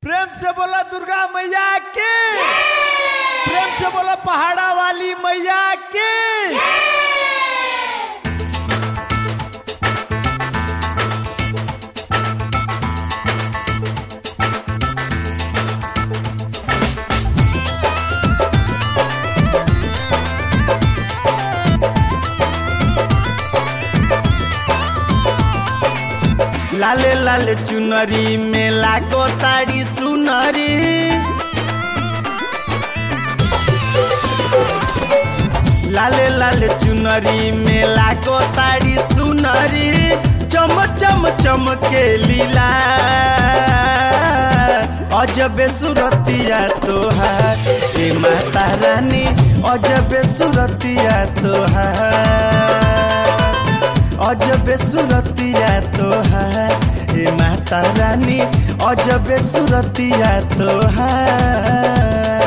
प्रेम से बोला दुर्गा मैया की, प्रेम से बोला पहाड़ा वाली मैया की। लाले लाले चुनरी में लागो तारी सुनरी, लाले लाले चुनरी में लागो तारी सुनरी, चम चम चमके लीला अजबे सुरतिया तोहार ए माता रानी, अजबे सुरतिया तोहार, अजबे सुरतिया तोहार ए माता रानी, अजबे सुरतिया तोहार।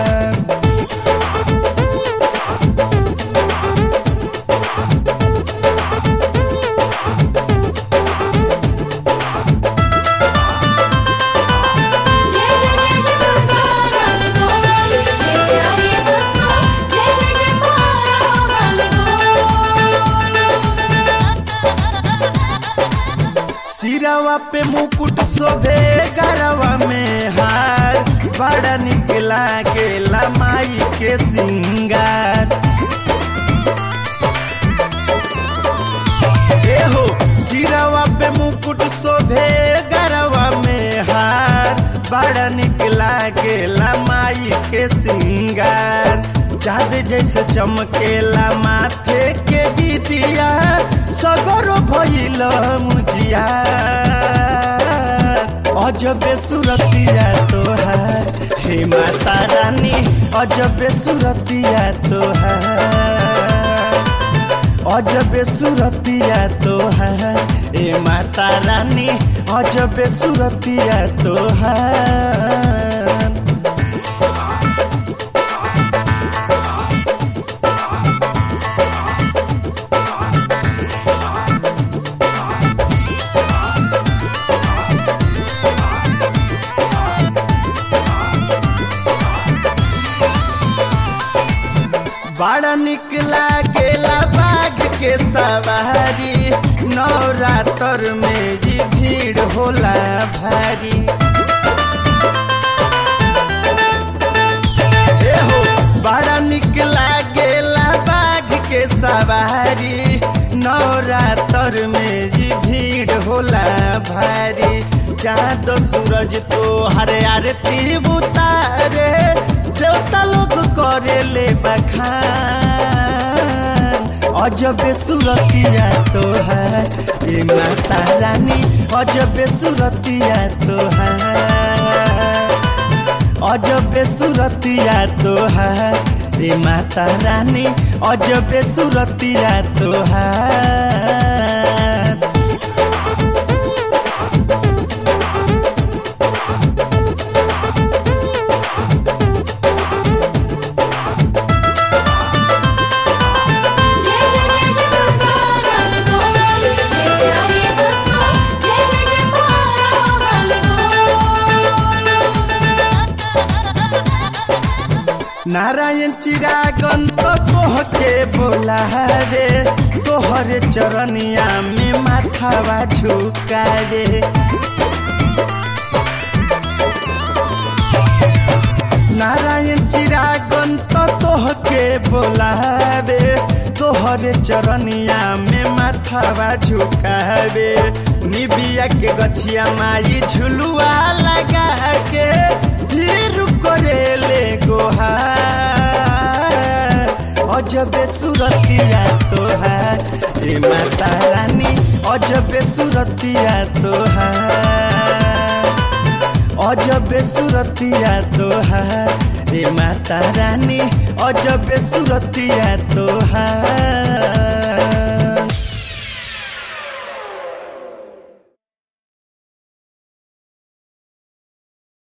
सिरावा पे मुकुट शोभे गरवा में हार, बड़ा निक लागेला माई के सिंगार। हो सिरावा पे मुकुट शोभे गरवा में हार, बड़ा निक लागेला माई के सिंगार। चाँद जैसे चमकेला माथे के बिदिया, सगरो भइल मुजिया अजबे सुरतिया तोहार हे माता रानी, अजबे सुरतिया तोहार, अजबे सुरतिया तोहार ए माता रानी, अजबे सुरतिया तोहार। बड़ा निक लागेला बाघ के सवारी, नवरात्र में जी भीड़ होला भारी। हो बड़ा निक लागेला बाघ के सवारी, नवरात्र में जी भीड़ होला भारी। चाँद सूरज तो हरे आरती उतारे, देवता लोग करे ले बखान अजबे सुरतिया तोहार ए माता रानी, अजबे सुरतिया तोहार, अजबे सुरतिया तोहार ए माता रानी, अजबे सुरतिया तोहार। नारायण चिरागन तो तोह के बोलावे, तोहरे चरनिया में माथावा झुकावे। नारायण चिरागन तो तोह के बोलावे, तोहरे चरनिया में माथावा झुकावे। निबिया के गछिया माई झुलुआ लगा के फिर करेले गोहार अजबे सुरतिया तोहार ए माता रानी, अजबे सुरतिया तोहार, अजबे सुरतिया तोहार ए माता रानी, अजबे सुरतिया तोहार।